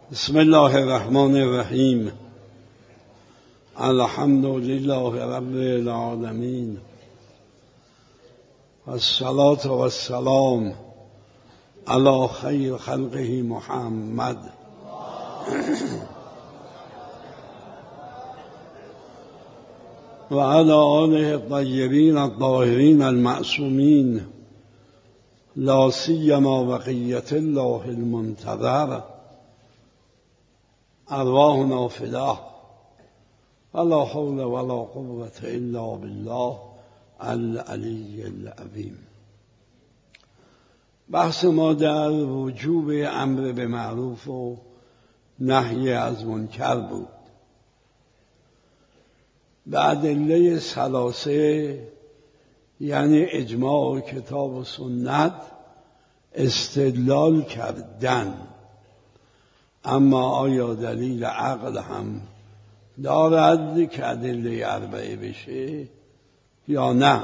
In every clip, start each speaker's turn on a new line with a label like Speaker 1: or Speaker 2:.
Speaker 1: بسم الله الرحمن الرحیم. الحمد لله رب العالمین والصلاة والسلام علی خیر خلقه محمد و علی آله الطیبین الطاهرین المعصومین لا سیما بقیة الله المنتظر ارواحنا فداه ولا حول ولا قوة الا بالله العلی العظیم. بحث ما در وجوب امر به معروف و نهی از منکر بود. به ادله ثلاثه یعنی اجماع کتاب و سنت استدلال کردن، اما آیا دلیل عقل هم دارد که ادله اربعه بشه یا نه؟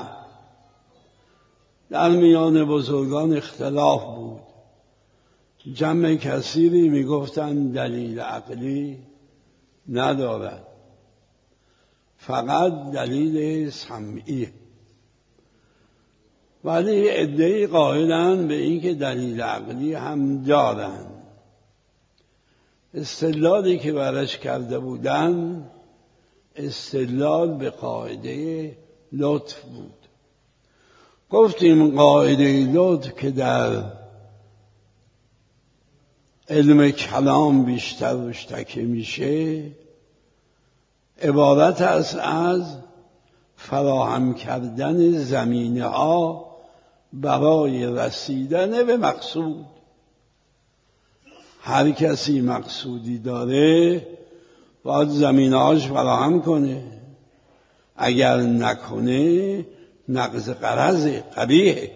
Speaker 1: در میان بزرگان اختلاف بود. جمع کثیری میگفتند دلیل عقلی ندارد، فقط دلیل سمعی، ولی عده‌ای قائلند به اینکه دلیل عقلی هم دارند. استدلالی که برش کرده بودند استدلال به قاعده لطف بود. گفتیم قاعده لطف که در علم کلام بیشتر روش تکیه میشه عبارت است از فراهم کردن زمینه ها برای رسیدن به مقصود. هر کسی مقصودی داره باید زمینه‌هاش فراهم کنه، اگر نکنه نقض غرض قبیحه.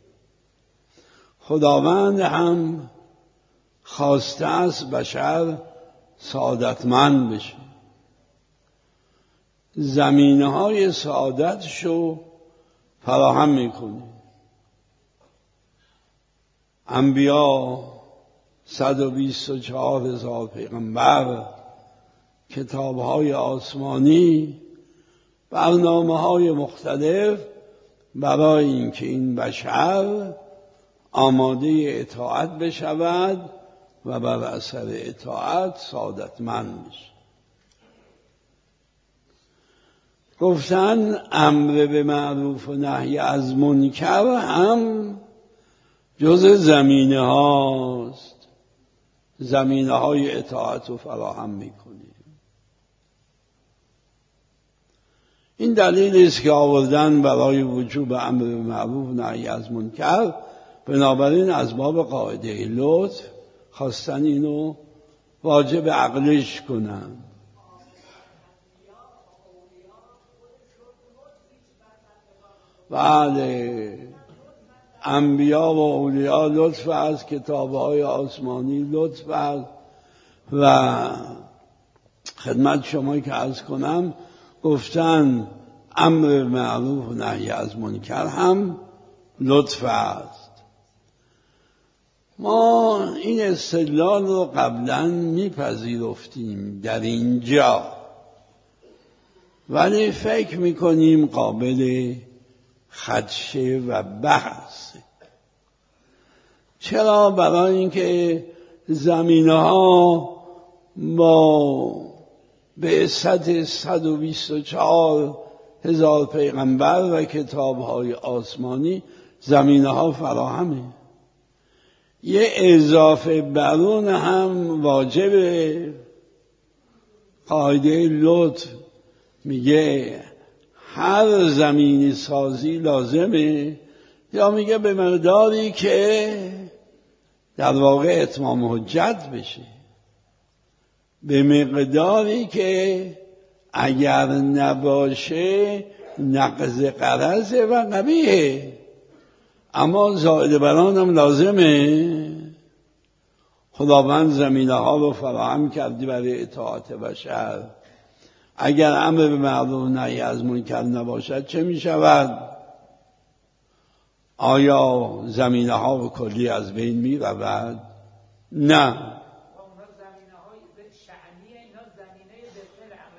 Speaker 1: خداوند هم خواسته است بشر سعادتمند بشه، زمینه‌های سعادتشو فراهم میکنه. انبیا 124,000 پیغمبر، کتاب‌های آسمانی، برنامه‌های مختلف برای اینکه این بشر آماده اطاعت بشود و بر اثر اطاعت سعادتمند بشه. گفتن امر به معروف و نهی از منکر هم جز زمینه هاست، زمینه های اطاعت رو فراهم میکنه. این دلیل است که آوردن برای وجوب امر به معروف و نهی از منکر. بنابراین از باب قاعده لطف خواستن اینو واجب عقلش کنن. بله، انبیا و اولیاء لطف از کتاب‌های آسمانی لطف از و خدمت شما که عرض کنم گفتن امر به معروف و نهی از منکر هم لطف است. ما این استدلال رو قبلا میپذیرفتیم در اینجا، ولی فکر میکنیم قابل خدشه و بحث. چرا؟ برای اینکه زمینه‌ها با بعثت 124,000 پیغمبر و کتاب‌های آسمانی زمینه‌ها فراهمه. یه اضافه برون هم واجبه. قاعده لطف میگه هر زمینی سازی لازمه، یا میگه به مقداری که در واقع اتمام حجت بشه، به مقداری که اگر نباشه نقض غرض و قبیحه. اما زائد بران هم لازمه. خداوند زمینه ها رو فراهم کردی برای اطاعت بشر. اگر امر به معروف نهی از منکر نباشد چه می شود؟ آیا زمینه ها و کلی از بین می رود؟ نه.
Speaker 2: زمینه ها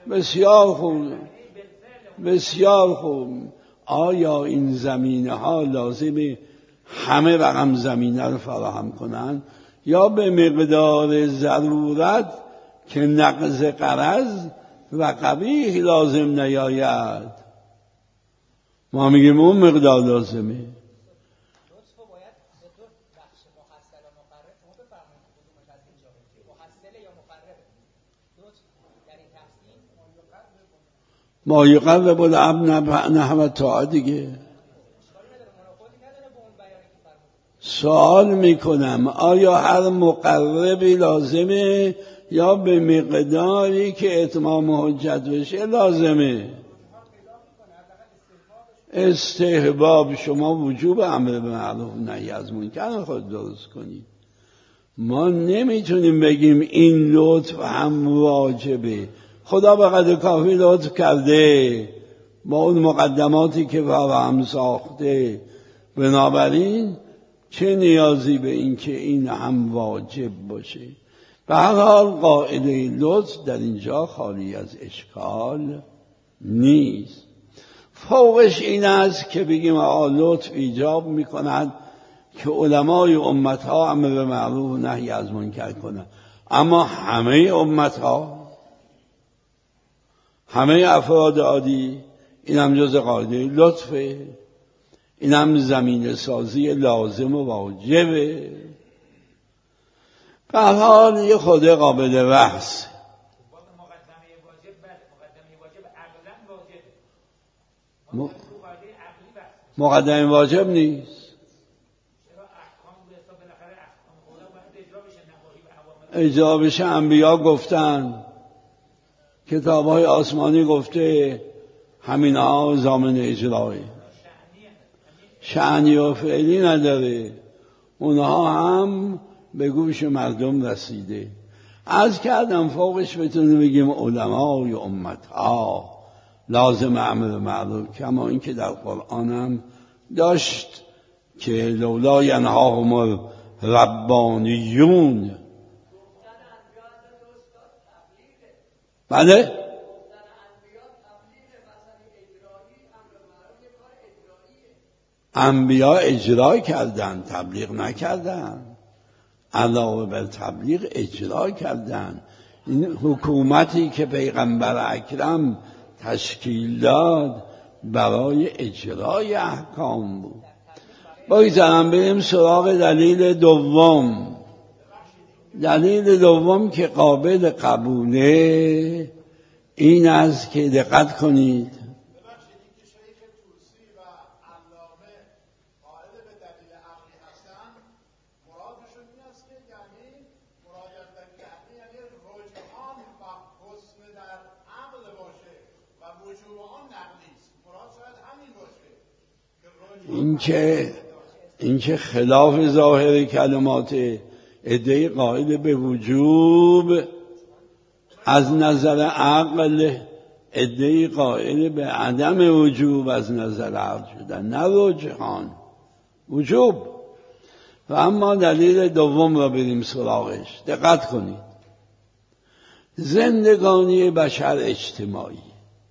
Speaker 1: بسیار خوب، بسیار خوب. آیا این زمینه ها لازمه همه رقم زمینه رو فراهم کنن یا به مقدار ضرورت که نقض قرض و قبیح لازم نیاید؟ ما میگیم اون مقدار لازمه. ما یقرب العبد نحو طاعه دیگه. سوال میکنم آیا هر مقربی لازمه یا به مقداری که اتمام حجت بشه لازمه؟ استحباب. شما وجوب امر به معروف نهی از منکر خود درست کنید. ما نمیتونیم بگیم این لطف هم واجبه. خدا به قدر کافی لطف کرده با اون مقدماتی که فراهم ساخته، بنابراین چه نیازی به این که این هم واجب باشه؟ به هر حال قاعده لطف در اینجا خالی از اشکال نیست. فوقش این است که بگیم لطف ایجاب میکند که علمای امتها امر به معروف نهی از منکر کنند، اما همه امتها، همه افراد عادی، این هم جز قاعده لطفه، این هم زمینه سازی لازم و واجبه. به هر حال یه خود قابل بحث. مقدمه واجب نیست. اجرا بشه. انبیا گفتن، کتاب‌های آسمانی گفته، همینها ضامن اجرای. شأنی و فعلی نداره، اونها هم به گوش مردم رسیده. عرض کردم فوقش بتونیم بگیم علمای امتها لازم امر معروف، کما اینکه در قرآن هم داشت که لولا ینهاهم الربانیون. بله، انبیا اجرا کردن، تبلیغ نکردن. علاوه بر تبلیغ اجرا کردن. این حکومتی که پیغمبر اکرم تشکیل داد برای اجرای احکام بود. بگذارم بریم سراغ دلیل دوم. دلیل دوم که قابل قبوله این است که دقت کنید. این که خلاف ظاهر کلمات عده قائل به وجوب از نظر عقل، عده قائل به عدم وجوب از نظر عقل شدن، نه رجحان، وجوب. و اما دلیل دوم را بریم سراغش. دقت کنید. زندگانی بشر اجتماعی،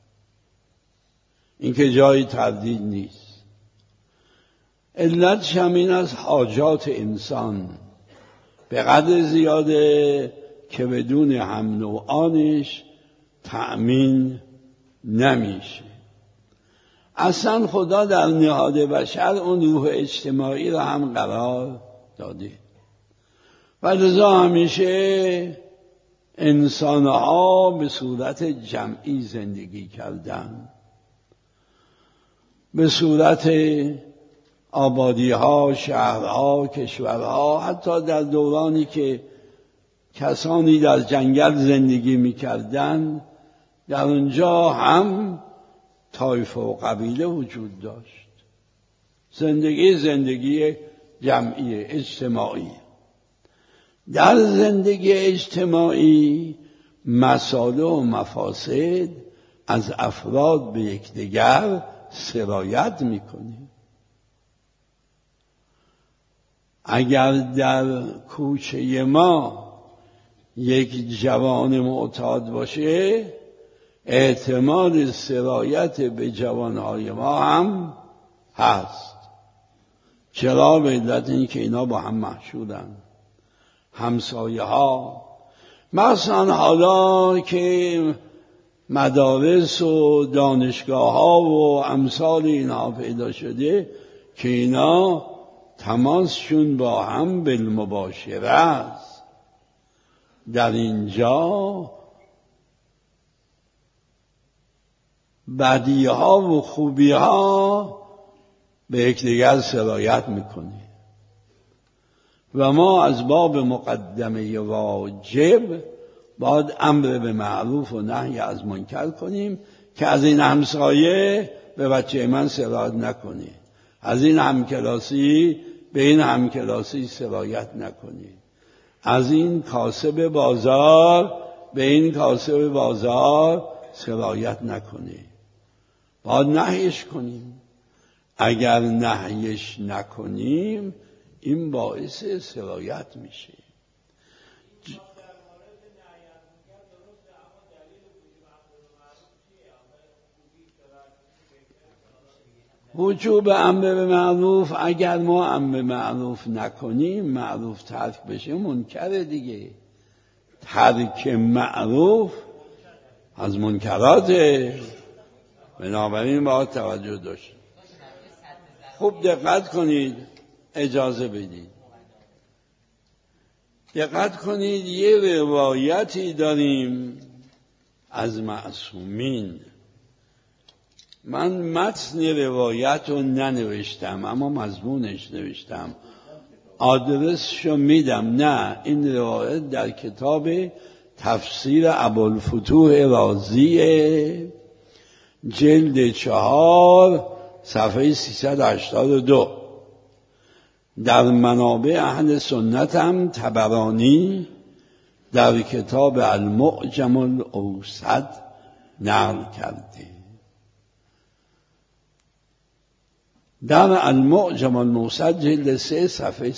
Speaker 1: این که جای تردید نیست. علتش همین از حاجات انسان به قدر زیاده که بدون هم نوعانش تأمین نمیشه. اصلا خدا در نهاد بشر اون روح اجتماعی را هم قرار داده و لذا همیشه انسانها به صورت جمعی زندگی کردن، به صورت آبادی‌ها، شهرها، کشورها. حتی در دورانی که کسانی در جنگل زندگی می‌کردند، در اونجا هم طایفه و قبیله وجود داشت. زندگی جمعی، اجتماعی. در زندگی اجتماعی مصالح و مفاسد از افراد به یکدیگر سرایت می‌کنه. اگر در کوچه ما یک جوان معتاد باشه، اعتماد سرایت به جوانهای ما هم هست. چرا؟ به علت این که اینا با هم محشورن، همسایه ها. مثلا حالا که مدارس و دانشگاه ها و امثال اینها پیدا شده که اینا تماسشون با هم بالمباشره است. در اینجا بدی ها و خوبی ها به یکدیگر سرایت میکنه و ما از باب مقدمه واجب باید امر به معروف و نهی از منکر کنیم که از این همسایه به بچه من سرایت نکنه، از این همکلاسی به این همکلاسی سرایت نکنه، از این کاسب بازار به این کاسب بازار سرایت نکنه. باید نهیش کنیم. اگر نهیش نکنیم این باعث سرایت میشه. وجوب امر به معروف، اگر ما امر به معروف نکنیم معروف ترک بشه منکر دیگه. ترک معروف از منکراته، بنابراین باید توجه داشت. خوب دقت کنید، اجازه بدید دقت کنید. یه روایتی داریم از معصومین. من متن روایت رو ننوشتم اما مضمونش نوشتم، آدرسشو میدم. نه، این روایت در کتاب تفسیر ابوالفتوح رازی جلد 4 صفحه 382. در منابع اهل سنت هم طبرانی در کتاب المعجم الاوسط نقل کرده. در المعجم الاوسط جلد 3 صفحه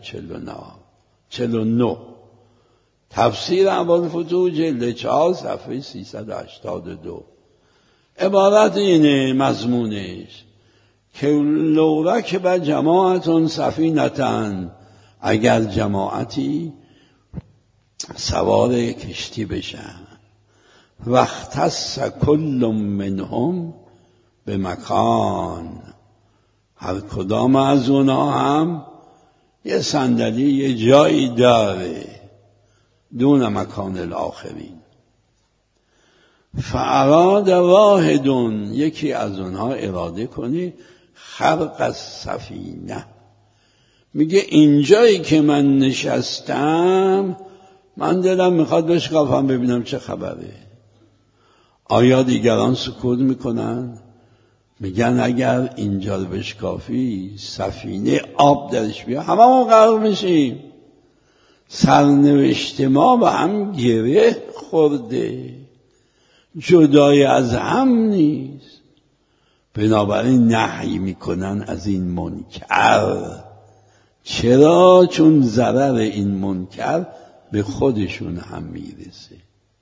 Speaker 1: 149. تفسیر ابوالفتوح جلد 4 صفحه 382. عبارت اینه مضمونش که لورک به جماعتون سفینتن، اگر جماعتی سوار کشتی بشن، واختص کل منهم به مکان، هر کدام از اونا هم یه صندلی یه جایی داره دون مکان الاخرین. فاراد واحدون، یکی از اونها اراده کنی خرق السفینه، میگه اینجایی که من نشستم من دلم میخواد بشکافم ببینم چه خبره. آیا دیگران سکوت میکنن؟ میگن اگر اینجا رو بشکافی سفینه آب درش بیا همه ما غرق میشیم. سرنوشت ما با هم گره خورده، جدای از هم نیست. بنابراین نهی میکنن از این منکر. چرا؟ چون ضرر این منکر به خودشون هم میرسه.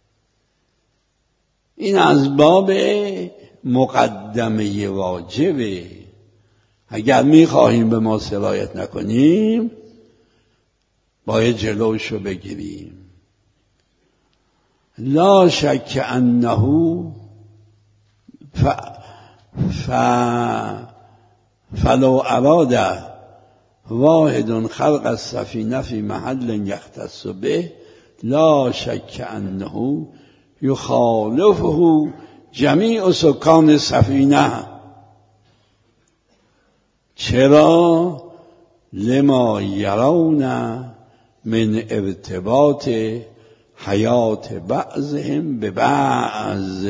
Speaker 1: این از باب مقدمه واجبه. اگر میخواهیم به ما سرایت نکنیم باید جلوشو بگیریم. لا شک انه فلو اراد واحد خلق السفینه فی محل یختص به لا شک انه یخالفه جمیع سکان السفینه. چرا؟ لما یرون من ارتباط حیات بعضهم به بعض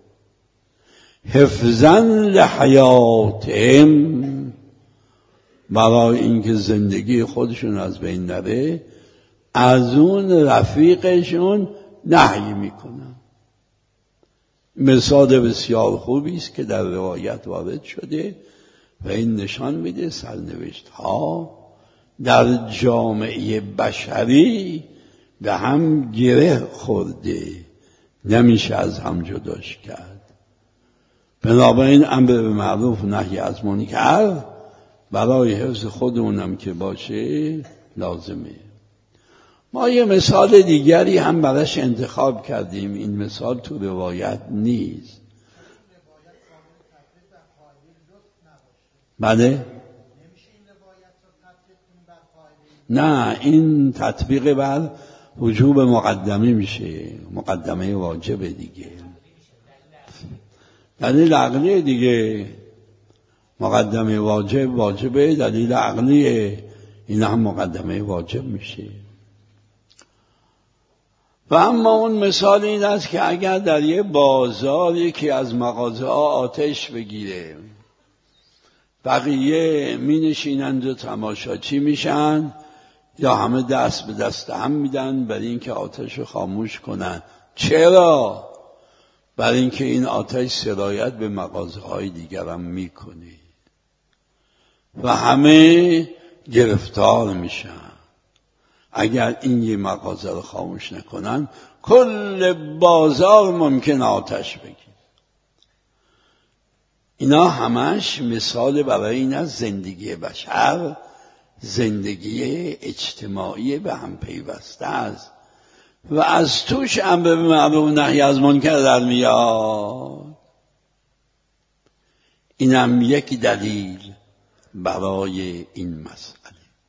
Speaker 1: حفظاً لحیاتهم، برای اینکه زندگی خودشون از بین نره از اون رفیقشون نهی میکنن. مثال بسیار خوبی است که در روایت وارد شده و این نشان میده سرنوشت ها در جامعه بشری به هم گره خورده. نمیشه از هم جداش کرد. بنابراین امر به معروف و نهی از منکر برای حفظ خودمونم که باشه لازمه. ما یه مثال دیگری هم براش انتخاب کردیم. این مثال تو روایت نیست. بله؟ نه، این تطبیق بر وجوب مقدمه میشه، مقدمه واجبه دیگه. دلیل عقلی دیگه، مقدمه واجبه، دلیل عقلیه، این هم مقدمه واجب میشه. و اما اون مثال این است که اگر در یه بازار یکی از مغازه ها آتش بگیره، بقیه می نشینند و تماشاچی میشن یا همه دست به دست هم میدن برای اینکه آتش رو خاموش کنن. چرا؟ برای اینکه این آتش سرایت به مغازه های دیگر هم میکنه و همه گرفتار میشن. اگر این یه مغازه رو خاموش نکنن کل بازار ممکن آتش بگیره. اینا همش مثال برای این از زندگی بشر، زندگی اجتماعی به هم پیوسته است و از توش امر به معروف نهی از منکر در میاد. اینم یک دلیل برای این مسئله.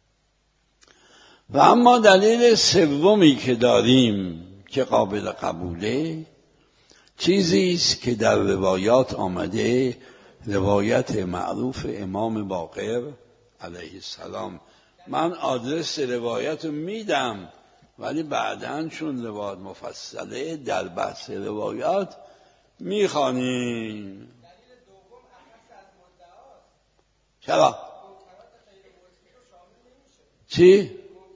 Speaker 1: و اما دلیل سومی که داریم که قابل قبوله، چیزی است که در روایات آمده، روایت معروف امام باقر علیه السلام. من آدرس روایت رو میدم ولی بعداً چون روایت مفصله در بحث روایات میخوانیم. چرا؟ چی؟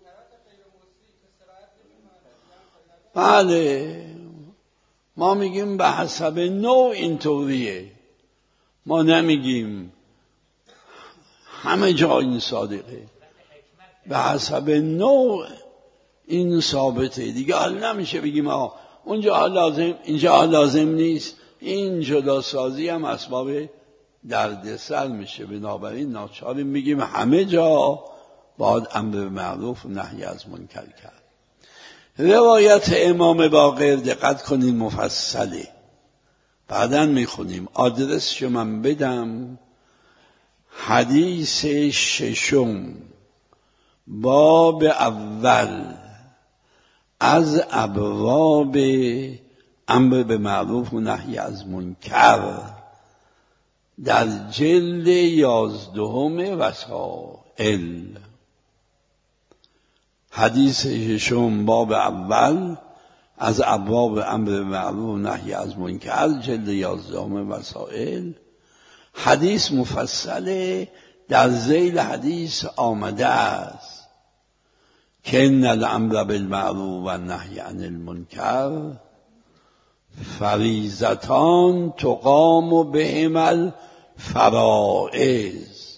Speaker 1: بله، ما میگیم به حسب نوع اینطوریه. ما نمیگیم همه جا این صادقه، به حسب نوع این ثابته دیگه. حال نمیشه بگیم اونجا لازم اینجا لازم نیست. این جدا سازی هم اسباب دردسر میشه. بنابراین ناچاریم بگیم همه جا باید امر به معروف و نهی از منکر کرد. روایت امام باقر دقت کنین مفصله، بعداً میخونیم. آدرسشو من بدم. حدیث ششم، باب اول از ابواب امر به معروف و نهی از منکر در جلد 11 وسائل. حدیث ششم باب اول از ابواب امر به معروف و نهی از منکر جلد 11 وسائل. حدیث مفصله، در ذیل حدیث آمده است که ان الامر بالمعروف و النهی عن المنکر فریضتان تقام بهما الفرائض.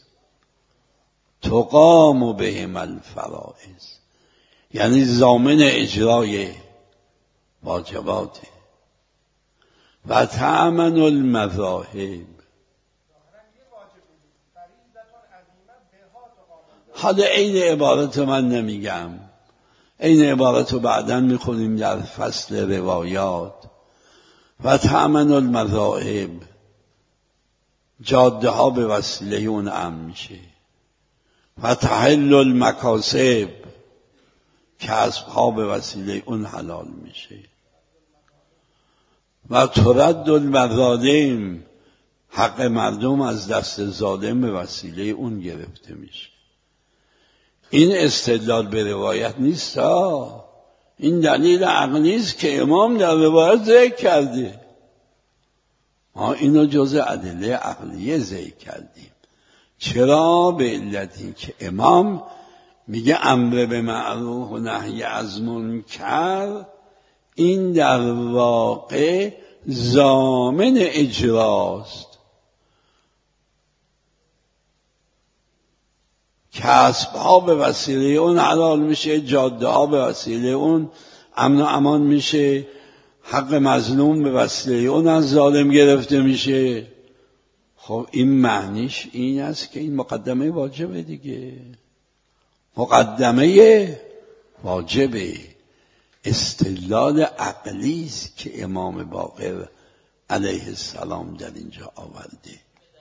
Speaker 1: تقام بهما الفرائض یعنی ضامن اجرای واجبات و تأمن المذاهب. حالا این عبارت من نمیگم، این عبارت رو بعداً میخونیم در فصل روایات. و تأمن المذاهب، جاده ها به وسیله اون امن میشه. و تحل المکاسب، کسب ها به وسیله اون حلال میشه. و ترد المظالم، حق مردم از دست ظالم به وسیله اون گرفته میشه. این استدلال به روایت نیست این دلیل عقلی است که امام در روایت ذکر کرده. ما اینو جزء ادله عقلیه ذکر کردیم. چرا؟ به علتی که امام میگه امر به معروف و نهی از منکر این در واقع ضامن اجراست. کسب ها به وسیله اون حلال میشه، جاده ها به وسیله اون امن و امان میشه، حق مظلوم به وسیله اون از ظالم گرفته میشه. خب این معنیش این است که این مقدمه واجبه دیگه، مقدمه واجبه، استدلال عقلی است که امام باقر علیه السلام در اینجا آورده.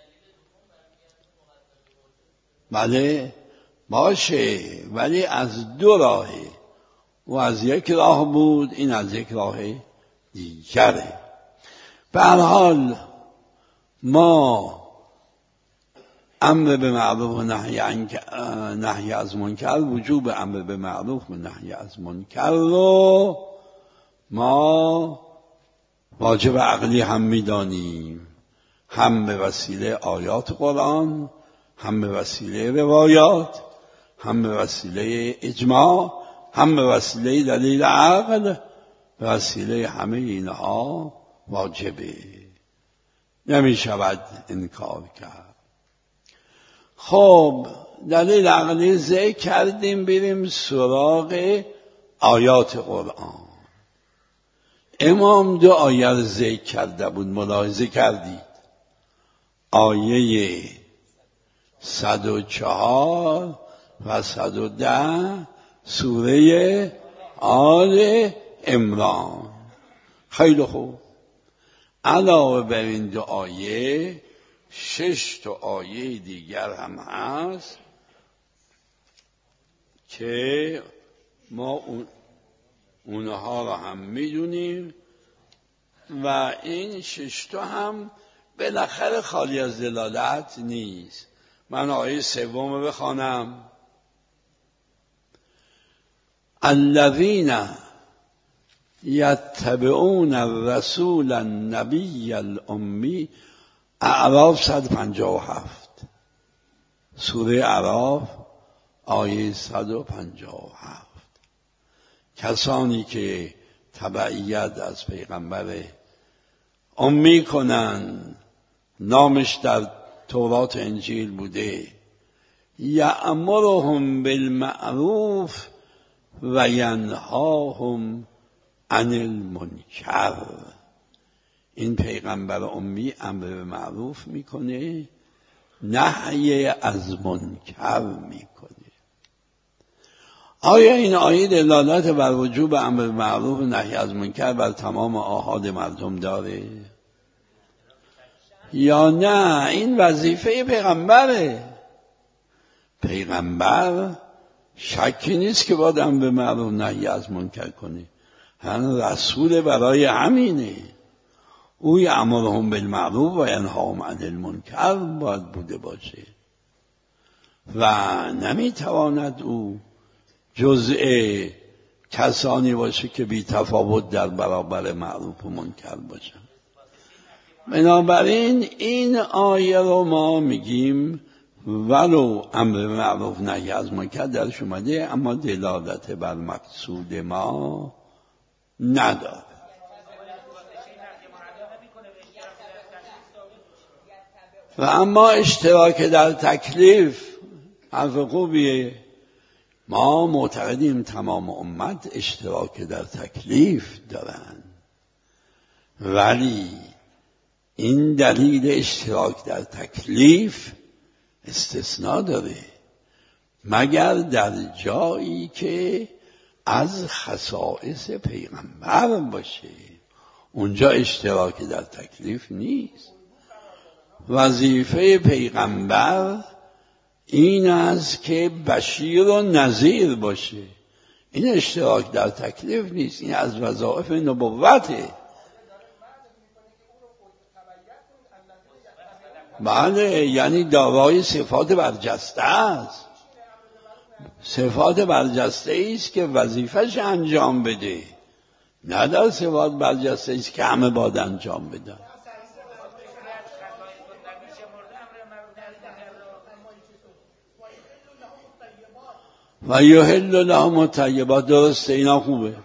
Speaker 1: بله باشه، ولی از دو راهه، و از یک راه بود، این از یک راه دیگره. به هر حال ما امر به معروف و نهی از منکر، وجوب امر به معروف و نهی از منکر رو ما واجب عقلی هم میدانیم، هم به وسیله آیات قرآن، هم به وسیله روایات، هم به وسیله اجماع، هم به وسیله دلیل عقل. به وسیله همه اینها واجبه، نمی شود انکار کرد. خب دلیل عقلی ذکر کردیم، بریم سراغ آیات قرآن. امام 2 آیه رو ذکر کرده بود، ملاحظه کردید. آیه 104 و 110 سوره آل عمران. خیلی خوب. علاوه بر این 2 آیه 6 تا آیه دیگر هم هست که ما اونها را هم میدونیم و این 6 تا هم بالاخره خالی از دلالت نیست. من آیه 3 رو بخوانم. الذین یتبعون الرسول النبی الامی، اعراف 157، سوره اعراف آیه 157. کسانی که تبعیت از پیغمبر امی کنند، نامش در تورات انجیل بوده، یأمرهم بالمعروف و ینهاهم عن المنکر. این پیغمبر امی امر به معروف میکنه، نهی از منکر میکنه. آیا این آیه دلالت بر وجوب امر به معروف و نهی از منکر بر تمام آحاد مردم داره یا نه؟ این وظیفه پیغمبره. پیغمبر شکی نیست که باید امر به معروف نهی از منکر کنه، هم رسول برای همینه. او یأمرهم بالمعروف و ینهاهم عن المنکر باید بوده باشه و نمیتواند او جزء کسانی باشه که بی تفاوت در برابر معروف و منکر باشن. بنابراین این آیه رو ما میگیم ولو امر معروف نهی از منکر درش اومده، اما دلالت بر مقصود ما نداره. و اما اشتراک در تکلیف حرف خوبیه. ما معتقدیم تمام امت اشتراک در تکلیف دارن، ولی این دلیل اشتراک در تکلیف استثناء داره، مگر در جایی که از خصائص پیغمبر باشه، اونجا اشتراک در تکلیف نیست. وظیفه پیغمبر این است که بشیر و نذیر باشه، این اشتراک در تکلیف نیست، این از وظایف نبوته. بله، یعنی دارای صفات برجسته است، صفات برجسته است که وظیفش انجام بده، نه در صفات برجسته است که همه باید انجام بدن. و یحل لهم الطیبات، درسته، اینا خوبه.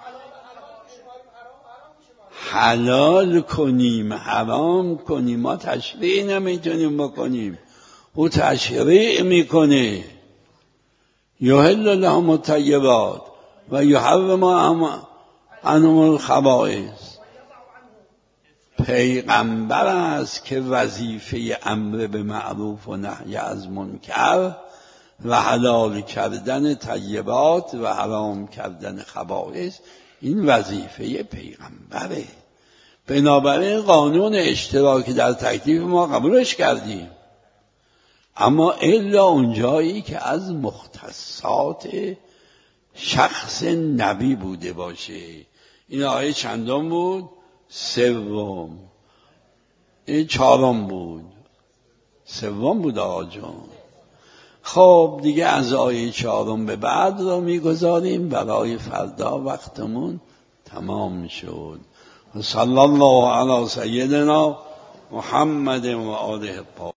Speaker 1: حلال کنیم حرام کنیم ما تشریع نمیتونیم بکنیم، او تشریع میکنه. یحل لهم الطیبات و یحرم عنهم الخبائث. پیغمبر است که وظیفه امر به معروف و نهی از منکر و حلال کردن طیبات و حرام کردن خبائث این وظیفه پیغمبره. بنابراین قانون اشتراک در تکلیف ما قبولش کردیم، اما الا اونجایی که از مختصات شخص نبی بوده باشه. این آیه چندم بود؟ سوم. این چهارم بود. سوم بود آقا جان. خب دیگه از آیه چهارم به بعد رو میگذاریم، برای فردا وقتمون تمام شد. صلی الله علی سیدنا محمد و آله الطاهرین.